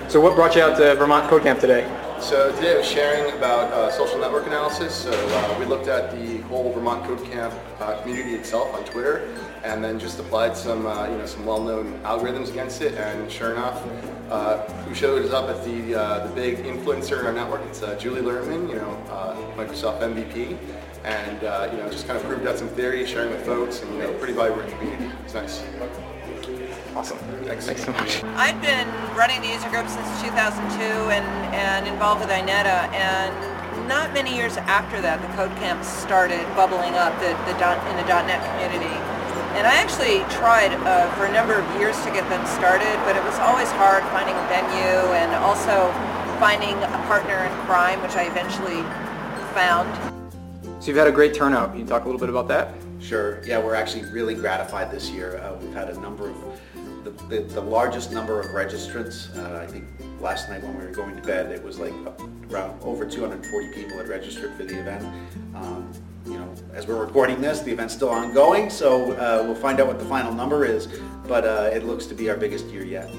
So what brought you out to Vermont Code Camp today? So today I was sharing about social network analysis. So we looked at the whole Vermont Code Camp community itself on Twitter, and then just applied some some well-known algorithms against it. And sure enough, who showed up at the big influencer in our network? It's Julie Lerman, Microsoft MVP, and just kind of proved out some theory, sharing with folks, and pretty vibrant community. It's nice. Awesome. Thanks so much. I've been running the user group since 2002 and involved with INETA, and not many years after that, the Code Camp started bubbling up in the .NET community. And I actually tried for a number of years to get them started, but it was always hard finding a venue and also finding a partner in crime, which I eventually found. So you've had a great turnout. Can you talk a little bit about that? Sure. Yeah, we're actually really gratified this year. We've had a number of the largest number of registrants. I think last night when we were going to bed, it was like around over 240 people had registered for the event. As we're recording this, the event's still ongoing, so we'll find out what the final number is, but it looks to be our biggest year yet.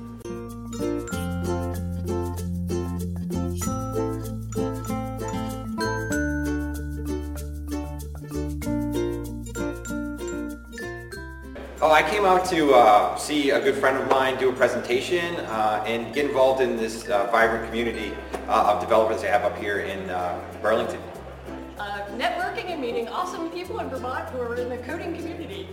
Oh, I came out to see a good friend of mine do a presentation and get involved in this vibrant community of developers they have up here in Burlington. Networking and meeting awesome people in Vermont who are in the coding community.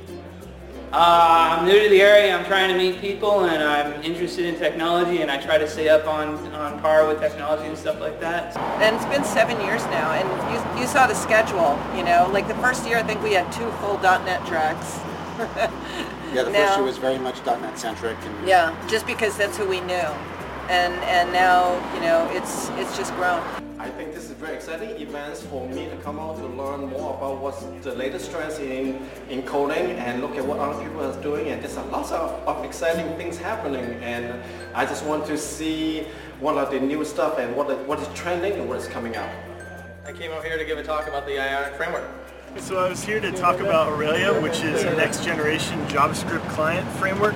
I'm new to the area. I'm trying to meet people, and I'm interested in technology, and I try to stay up on par with technology and stuff like that. And it's been 7 years now, and you saw the schedule, like the first year I think we had 2 full .NET tracks. Yeah, the first year was very much .NET centric. Yeah, just because that's who we knew. And now, it's just grown. I think this is very exciting events for me to come out to learn more about what's the latest trends in coding and look at what other people are doing, and there's lots of exciting things happening, and I just want to see what are the new stuff and what is trending and what is coming out. I came out here to give a talk about the Ionic framework. So I was here to talk about Aurelia, which is a next generation JavaScript client framework.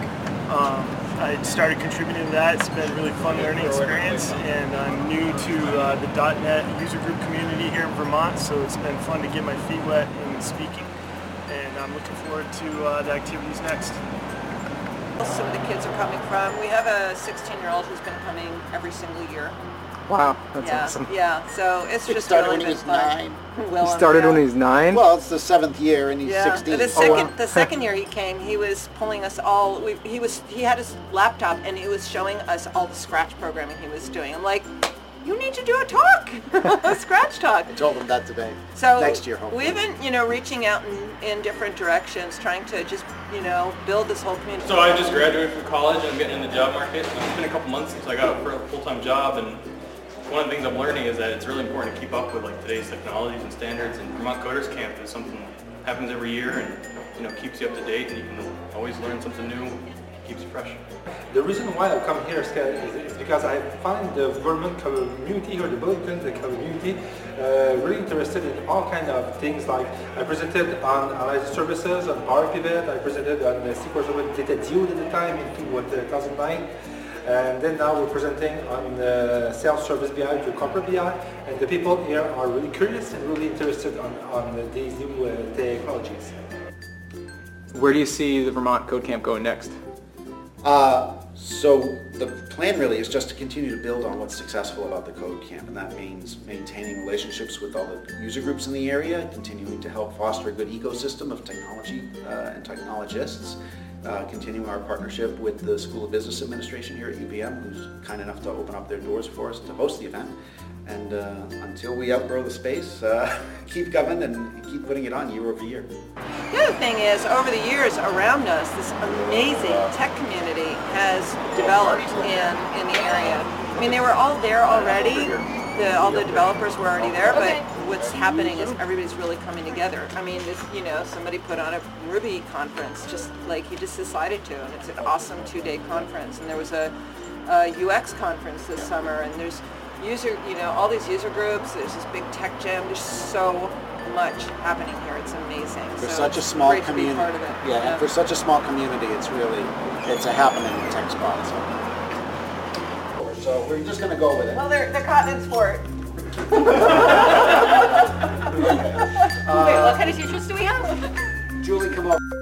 I started contributing to that. It's been a really fun learning experience, and I'm new to the .NET user group community here in Vermont, so it's been fun to get my feet wet in speaking, and I'm looking forward to the activities next. Some of the kids are coming from, we have a 16-year-old who's been coming every single year. Wow, that's awesome. Yeah, so it's just started really when he was fun. 9. He started when he was 9? Well, it's the 7th year and he's 16. The second year he came, he was pulling us all. He had his laptop and he was showing us all the Scratch programming he was doing. I'm like, you need to do a talk, a Scratch talk. I told him that today. So next year, hopefully. We've been, reaching out in different directions, trying to just, build this whole community. So I just graduated from college and I'm getting in the job market. It's been a couple months since I got a full-time job, and one of the things I'm learning is that it's really important to keep up with today's technologies and standards, and Vermont Coders Camp is something that happens every year and keeps you up to date, and you can always learn something new, keeps you fresh. The reason why I come here is because I find the Vermont community here, the Burlington community, really interested in all kind of things. Like I presented on analysis services, on Power Pivot, I presented on SQL Server Data Dude at the time in 2009. And then now we're presenting on self-service BI to corporate BI, and the people here are really curious and really interested on these new technologies. Where do you see the Vermont Code Camp going next? So the plan really is just to continue to build on what's successful about the Code Camp, and that means maintaining relationships with all the user groups in the area, continuing to help foster a good ecosystem of technology and technologists, continuing our partnership with the School of Business Administration here at UVM, who's kind enough to open up their doors for us to host the event. And until we outgrow the space, keep coming and keep putting it on year over year. The other thing is, over the years around us, this amazing tech community has developed in the area. I mean, they were all there already. All the developers were already there, but what's happening is everybody's really coming together. I mean, somebody put on a Ruby conference, just like he just decided to, and it's an awesome 2-day conference. And there was a UX conference this summer, and there's all these user groups. There's this big tech jam. There's so much happening here. It's amazing. For so such a small great community, to be part of it. Yeah, and for such a small community, it's a happening tech spot. So. so we're just going to go with it. Well, they're continent sport. Wait, what kind of t-shirts do we have? Julie, come up.